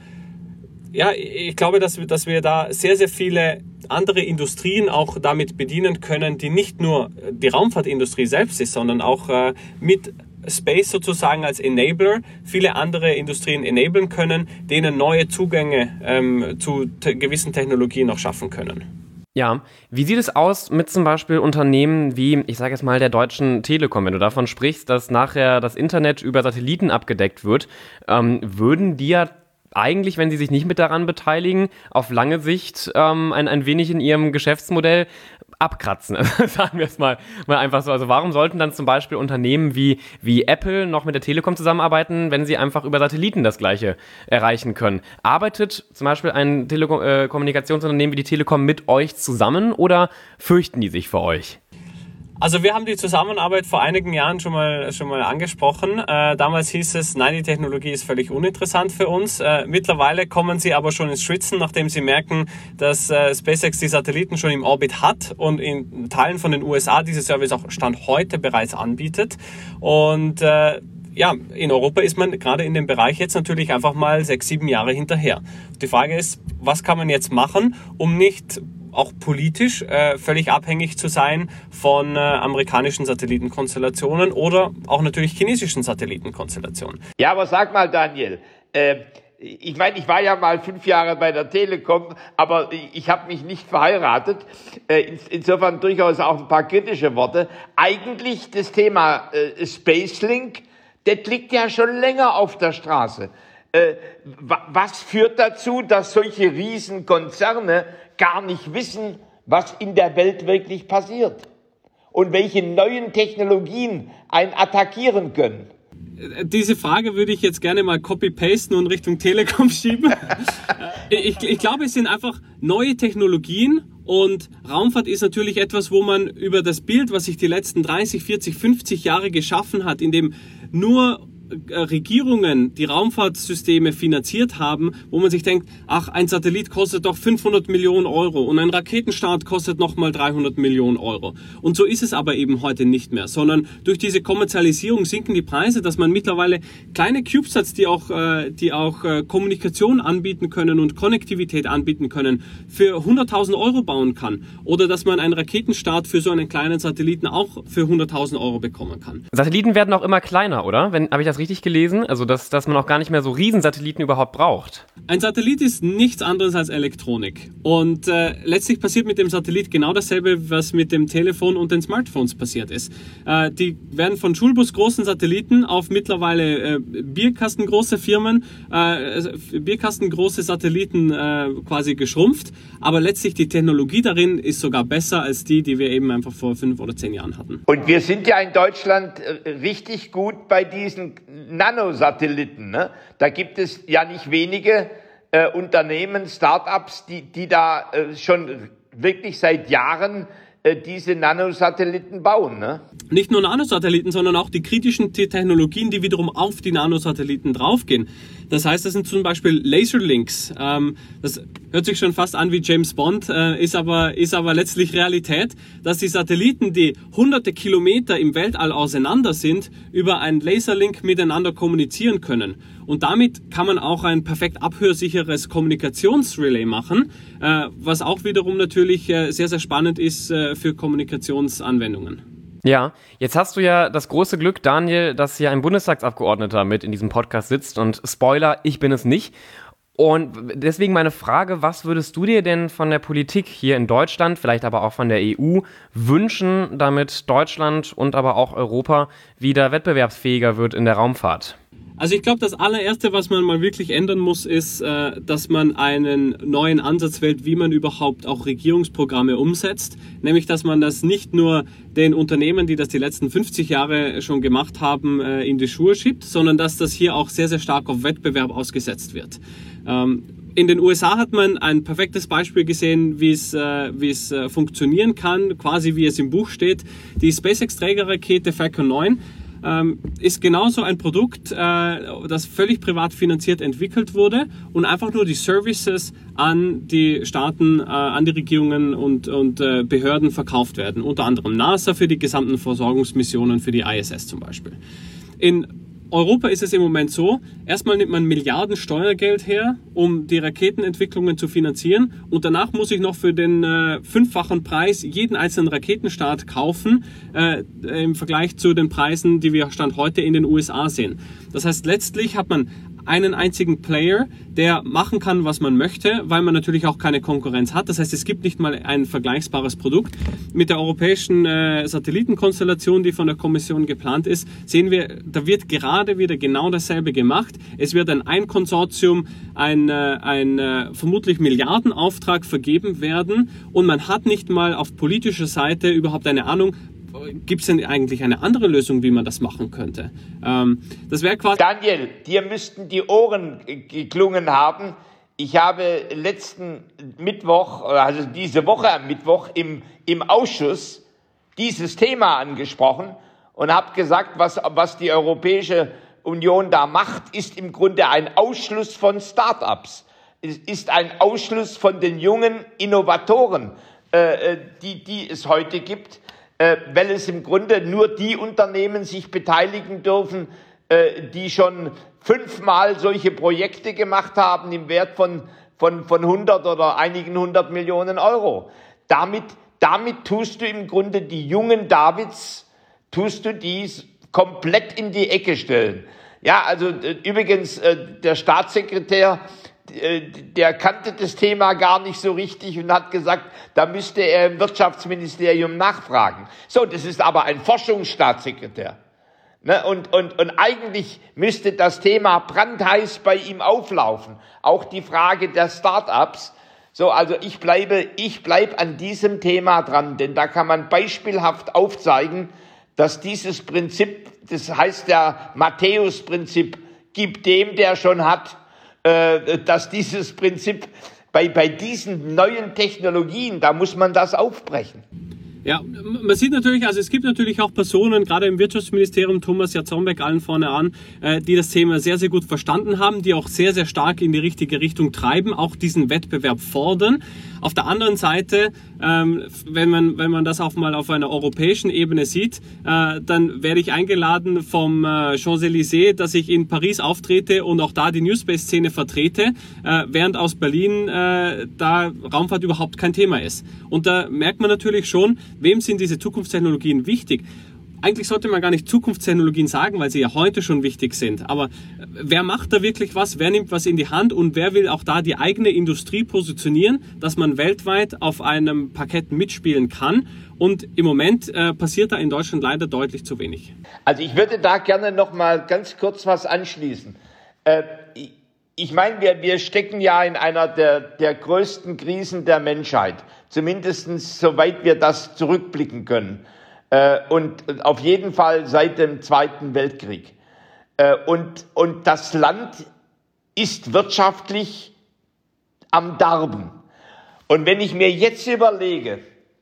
Speaker 1: ja, ich glaube, dass wir, dass wir da sehr, sehr viele andere Industrien auch damit bedienen können, die nicht nur die Raumfahrtindustrie selbst ist, sondern auch äh, mit Space sozusagen als Enabler viele andere Industrien enablen können, denen neue Zugänge ähm, zu te- gewissen Technologien noch schaffen können.
Speaker 2: Ja, wie sieht es aus mit zum Beispiel Unternehmen wie, ich sage jetzt mal, der Deutschen Telekom, wenn du davon sprichst, dass nachher das Internet über Satelliten abgedeckt wird, ähm, würden die ja eigentlich, wenn sie sich nicht mit daran beteiligen, auf lange Sicht ähm, ein, ein wenig in ihrem Geschäftsmodell abkratzen. Sagen wir es mal, mal einfach so. Also warum sollten dann zum Beispiel Unternehmen wie, wie Apple noch mit der Telekom zusammenarbeiten, wenn sie einfach über Satelliten das Gleiche erreichen können? Arbeitet zum Beispiel ein Telekom- äh, Kommunikationsunternehmen wie die Telekom mit euch zusammen oder fürchten die sich vor euch?
Speaker 1: Also wir haben die Zusammenarbeit vor einigen Jahren schon mal schon mal angesprochen. Äh, damals hieß es, nein, die Technologie ist völlig uninteressant für uns. Äh, mittlerweile kommen sie aber schon ins Schwitzen, nachdem sie merken, dass äh, SpaceX die Satelliten schon im Orbit hat und in Teilen von den U S A diese Service auch Stand heute bereits anbietet. Und äh, ja, in Europa ist man gerade in dem Bereich jetzt natürlich einfach mal sechs, sieben Jahre hinterher. Die Frage ist, was kann man jetzt machen, um nicht auch politisch äh, völlig abhängig zu sein von äh, amerikanischen Satellitenkonstellationen oder auch natürlich chinesischen Satellitenkonstellationen.
Speaker 3: Ja, aber sag mal, Daniel, äh, ich meine, ich war ja mal fünf Jahre bei der Telekom, aber ich habe mich nicht verheiratet. Äh, in, insofern durchaus auch ein paar kritische Worte. Eigentlich das Thema äh, Spacelink, das liegt ja schon länger auf der Straße. Äh, wa- was führt dazu, dass solche Riesenkonzerne gar nicht wissen, was in der Welt wirklich passiert und welche neuen Technologien einen attackieren können?
Speaker 1: Diese Frage würde ich jetzt gerne mal copy-pasten und Richtung Telekom schieben. ich, ich glaube, es sind einfach neue Technologien und Raumfahrt ist natürlich etwas, wo man über das Bild, was sich die letzten dreißig, vierzig, fünfzig Jahre geschaffen hat, in dem nur Regierungen die Raumfahrtsysteme finanziert haben, wo man sich denkt, ach, ein Satellit kostet doch fünfhundert Millionen Euro und ein Raketenstart kostet nochmal dreihundert Millionen Euro. Und so ist es aber eben heute nicht mehr, sondern durch diese Kommerzialisierung sinken die Preise, dass man mittlerweile kleine CubeSats, die auch, äh, die auch äh, Kommunikation anbieten können und Konnektivität anbieten können, für hunderttausend Euro bauen kann. Oder dass man einen Raketenstart für so einen kleinen Satelliten auch für hunderttausend Euro bekommen kann.
Speaker 2: Satelliten werden auch immer kleiner, oder? Wenn, habe ich das richtig gelesen? Also, dass, dass man auch gar nicht mehr so Riesensatelliten überhaupt braucht.
Speaker 1: Ein Satellit ist nichts anderes als Elektronik. Und äh, letztlich passiert mit dem Satellit genau dasselbe, was mit dem Telefon und den Smartphones passiert ist. Äh, die werden von schulbusgroßen Satelliten auf mittlerweile äh, bierkastengroße Firmen, äh, bierkastengroße Satelliten äh, quasi geschrumpft. Aber letztlich die Technologie darin ist sogar besser als die, die wir eben einfach vor fünf oder zehn Jahren hatten.
Speaker 3: Und wir sind ja in Deutschland äh, richtig gut bei diesen Nanosatelliten, ne? Da gibt es ja nicht wenige äh, Unternehmen, Start-ups, die, die da äh, schon wirklich seit Jahren äh, diese Nanosatelliten bauen, ne?
Speaker 1: Nicht nur Nanosatelliten, sondern auch die kritischen Technologien, die wiederum auf die Nanosatelliten draufgehen. Das heißt, das sind zum Beispiel Laserlinks. Ähm, das hört sich schon fast an wie James Bond, äh, ist aber, ist aber letztlich Realität, dass die Satelliten, die hunderte Kilometer im Weltall auseinander sind, über einen Laserlink miteinander kommunizieren können. Und damit kann man auch ein perfekt abhörsicheres Kommunikationsrelay machen, äh, was auch wiederum natürlich äh, sehr, sehr spannend ist äh, für Kommunikationsanwendungen.
Speaker 2: Ja, jetzt hast du ja das große Glück, Daniel, dass hier ein Bundestagsabgeordneter mit in diesem Podcast sitzt und Spoiler, ich bin es nicht. Und deswegen meine Frage, was würdest du dir denn von der Politik hier in Deutschland, vielleicht aber auch von der E U, wünschen, damit Deutschland und aber auch Europa wieder wettbewerbsfähiger wird in der Raumfahrt?
Speaker 1: Also ich glaube, das allererste, was man mal wirklich ändern muss, ist, äh, dass man einen neuen Ansatz wählt, wie man überhaupt auch Regierungsprogramme umsetzt. Nämlich, dass man das nicht nur den Unternehmen, die das die letzten fünfzig Jahre schon gemacht haben, äh, in die Schuhe schiebt, sondern dass das hier auch sehr, sehr stark auf Wettbewerb ausgesetzt wird. Ähm, In den U S A hat man ein perfektes Beispiel gesehen, wie es, äh, wie es äh, funktionieren kann, quasi wie es im Buch steht. Die SpaceX-Trägerrakete Falcon neun ähm, ist genauso ein Produkt, äh, das völlig privat finanziert entwickelt wurde und einfach nur die Services an die Staaten, äh, an die Regierungen und, und äh, Behörden verkauft werden. Unter anderem NASA für die gesamten Versorgungsmissionen für die I S S zum Beispiel. In Europa ist es im Moment so, erstmal nimmt man Milliarden Steuergeld her, um die Raketenentwicklungen zu finanzieren und danach muss ich noch für den äh, fünffachen Preis jeden einzelnen Raketenstart kaufen, äh, im Vergleich zu den Preisen, die wir Stand heute in den U S A sehen. Das heißt, letztlich hat man einen einzigen Player, der machen kann, was man möchte, weil man natürlich auch keine Konkurrenz hat. Das heißt, es gibt nicht mal ein vergleichbares Produkt. Mit der europäischen äh, Satellitenkonstellation, die von der Kommission geplant ist, sehen wir, da wird gerade wieder genau dasselbe gemacht. Es wird an ein Konsortium ein, äh, ein äh, vermutlich Milliardenauftrag vergeben werden und man hat nicht mal auf politischer Seite überhaupt eine Ahnung, gibt es denn eigentlich eine andere Lösung, wie man das machen könnte? Ähm, das wäre quasi...
Speaker 3: Daniel, dir müssten die Ohren geklungen haben. Ich habe letzten Mittwoch, also diese Woche am Mittwoch im, im Ausschuss dieses Thema angesprochen und habe gesagt, was, was die Europäische Union da macht, ist im Grunde ein Ausschluss von Start-ups. Es ist ein Ausschluss von den jungen Innovatoren, äh, die, die es heute gibt, weil es im Grunde nur die Unternehmen sich beteiligen dürfen, die schon fünfmal solche Projekte gemacht haben im Wert von, von, von hundert oder einigen hundert Millionen Euro. Damit, damit tust du im Grunde die jungen Davids, tust du dies komplett in die Ecke stellen. Ja, also übrigens, der Staatssekretär, der kannte das Thema gar nicht so richtig und hat gesagt, da müsste er im Wirtschaftsministerium nachfragen. So, das ist aber ein Forschungsstaatssekretär. Ne? Und, und, und eigentlich müsste das Thema brandheiß bei ihm auflaufen. Auch die Frage der Start-ups. So, also ich bleibe, ich bleibe an diesem Thema dran, denn da kann man beispielhaft aufzeigen, dass dieses Prinzip, das heißt ja Matthäus-Prinzip, gibt dem, der schon hat, dass dieses Prinzip bei, bei diesen neuen Technologien, da muss man das aufbrechen.
Speaker 1: Ja, man sieht natürlich, also es gibt natürlich auch Personen, gerade im Wirtschaftsministerium, Thomas Jatzombeck allen vorne an, die das Thema sehr, sehr gut verstanden haben, die auch sehr, sehr stark in die richtige Richtung treiben, auch diesen Wettbewerb fordern. Auf der anderen Seite, ähm, wenn man wenn man das auch mal auf einer europäischen Ebene sieht, äh, dann werde ich eingeladen vom äh, Champs-Élysées, dass ich in Paris auftrete und auch da die Newspace-Szene vertrete, äh, während aus Berlin äh, da Raumfahrt überhaupt kein Thema ist. Und da merkt man natürlich schon, wem sind diese Zukunftstechnologien wichtig? Eigentlich sollte man gar nicht Zukunftstechnologien sagen, weil sie ja heute schon wichtig sind. Aber wer macht da wirklich was? Wer nimmt was in die Hand? Und wer will auch da die eigene Industrie positionieren, dass man weltweit auf einem Parkett mitspielen kann? Und im Moment äh, passiert da in Deutschland leider deutlich zu wenig.
Speaker 3: Also ich würde da gerne noch mal ganz kurz was anschließen. Äh, ich ich meine, wir, wir stecken ja in einer der, der größten Krisen der Menschheit. Zumindest soweit wir das zurückblicken können. Und auf jeden Fall seit dem Zweiten Weltkrieg. Und, und das Land ist wirtschaftlich am Darben. Und wenn ich mir jetzt überlege,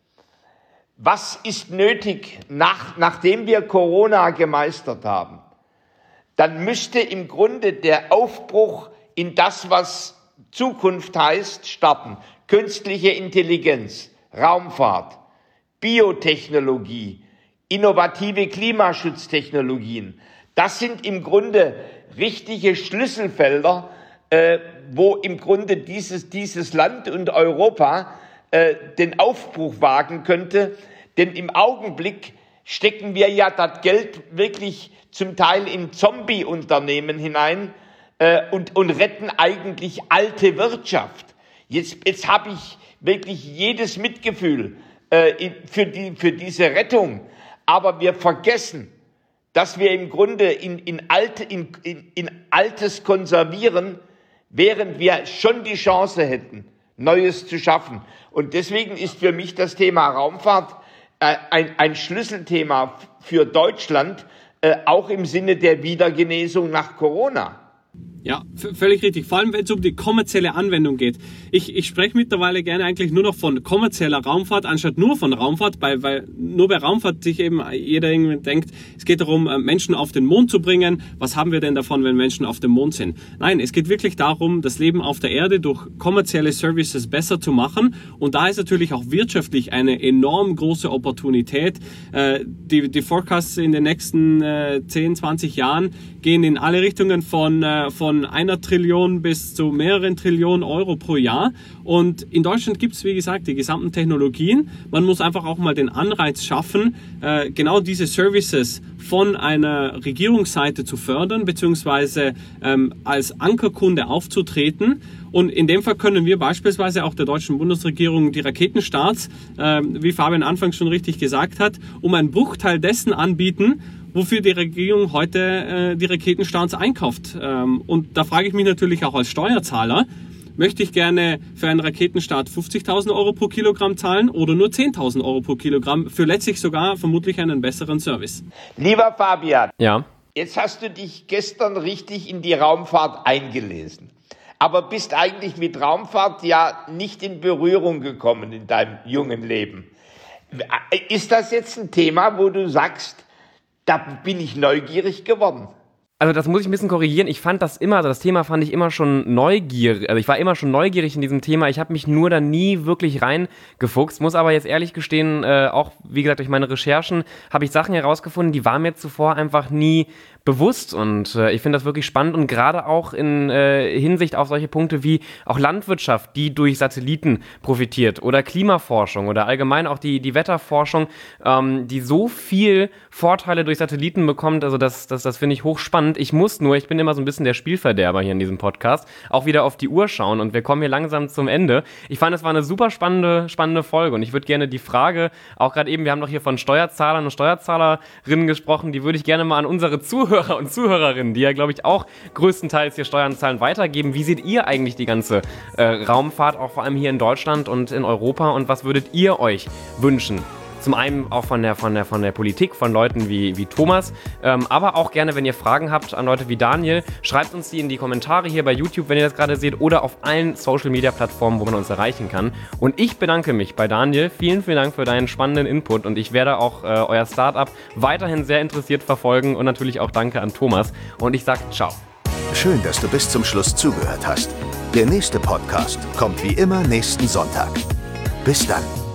Speaker 3: was ist nötig, nach, nachdem wir Corona gemeistert haben, dann müsste im Grunde der Aufbruch in das, was Zukunft heißt, starten. Künstliche Intelligenz, Raumfahrt, Biotechnologie, innovative Klimaschutztechnologien. Das sind im Grunde richtige Schlüsselfelder, äh, wo im Grunde dieses, dieses Land und Europa äh, den Aufbruch wagen könnte. Denn im Augenblick stecken wir ja das Geld wirklich zum Teil in Zombie-Unternehmen hinein äh, und, und retten eigentlich alte Wirtschaft. Jetzt, jetzt habe ich wirklich jedes Mitgefühl Für, die, für diese Rettung. Aber wir vergessen, dass wir im Grunde in, in, alte, in, in, in Altes konservieren, während wir schon die Chance hätten, Neues zu schaffen. Und deswegen ist für mich das Thema Raumfahrt äh, ein, ein Schlüsselthema für Deutschland, äh, auch im Sinne der Wiedergenesung nach Corona.
Speaker 1: Ja, v- völlig richtig. Vor allem, wenn es um die kommerzielle Anwendung geht. Ich, ich spreche mittlerweile gerne eigentlich nur noch von kommerzieller Raumfahrt, anstatt nur von Raumfahrt, weil, weil nur bei Raumfahrt sich eben jeder irgendwie denkt, es geht darum, Menschen auf den Mond zu bringen. Was haben wir denn davon, wenn Menschen auf dem Mond sind? Nein, es geht wirklich darum, das Leben auf der Erde durch kommerzielle Services besser zu machen. Und da ist natürlich auch wirtschaftlich eine enorm große Opportunität. Äh, die, die Forecasts in den nächsten äh, zehn, zwanzig Jahren gehen in alle Richtungen von, äh, von einer Trillion bis zu mehreren Trillionen Euro pro Jahr. Und in Deutschland gibt es, wie gesagt, die gesamten Technologien. Man muss einfach auch mal den Anreiz schaffen, äh, genau diese Services von einer Regierungsseite zu fördern, beziehungsweise ähm, als Ankerkunde aufzutreten. Und in dem Fall können wir beispielsweise auch der deutschen Bundesregierung die Raketenstarts, äh, wie Fabian anfangs schon richtig gesagt hat, um einen Bruchteil dessen anbieten, wofür die Regierung heute äh, die Raketenstarts einkauft. Ähm, und da frage ich mich natürlich auch als Steuerzahler, möchte ich gerne für einen Raketenstart fünfzigtausend Euro pro Kilogramm zahlen oder nur zehntausend Euro pro Kilogramm, für letztlich sogar vermutlich einen besseren Service.
Speaker 3: Lieber Fabian,
Speaker 2: Ja.
Speaker 3: jetzt hast du dich gestern richtig in die Raumfahrt eingelesen, aber bist eigentlich mit Raumfahrt ja nicht in Berührung gekommen in deinem jungen Leben. Ist das jetzt ein Thema, wo du sagst, da bin ich neugierig geworden?
Speaker 2: Also das muss ich ein bisschen korrigieren. Ich fand das immer, also das Thema fand ich immer schon neugierig. Also ich war immer schon neugierig in diesem Thema. Ich habe mich nur da nie wirklich reingefuchst. Muss aber jetzt ehrlich gestehen, äh, auch wie gesagt durch meine Recherchen habe ich Sachen herausgefunden, die waren mir zuvor einfach nie bewusst. Und äh, ich finde das wirklich spannend und gerade auch in äh, Hinsicht auf solche Punkte wie auch Landwirtschaft, die durch Satelliten profitiert oder Klimaforschung oder allgemein auch die, die Wetterforschung, ähm, die so viel Vorteile durch Satelliten bekommt. Also das, das, das finde ich hochspannend. Ich muss nur, ich bin immer so ein bisschen der Spielverderber hier in diesem Podcast, auch wieder auf die Uhr schauen und wir kommen hier langsam zum Ende. Ich fand, es war eine super spannende, spannende Folge und ich würde gerne die Frage, auch gerade eben, wir haben doch hier von Steuerzahlern und Steuerzahlerinnen gesprochen, die würde ich gerne mal an unsere Zuhörer und Zuhörerinnen, die ja, glaube ich, auch größtenteils hier Steuern zahlen, weitergeben. Wie seht ihr eigentlich die ganze äh, Raumfahrt, auch vor allem hier in Deutschland und in Europa und was würdet ihr euch wünschen? Zum einen auch von der, von der, von der Politik, von Leuten wie, wie Thomas, ähm, aber auch gerne, wenn ihr Fragen habt an Leute wie Daniel, schreibt uns die in die Kommentare hier bei YouTube, wenn ihr das gerade seht, oder auf allen Social-Media-Plattformen, wo man uns erreichen kann. Und ich bedanke mich bei Daniel. Vielen, vielen Dank für deinen spannenden Input und ich werde auch äh, euer Startup weiterhin sehr interessiert verfolgen und natürlich auch danke an Thomas. Und ich sage ciao.
Speaker 4: Schön, dass du bis zum Schluss zugehört hast. Der nächste Podcast kommt wie immer nächsten Sonntag. Bis dann.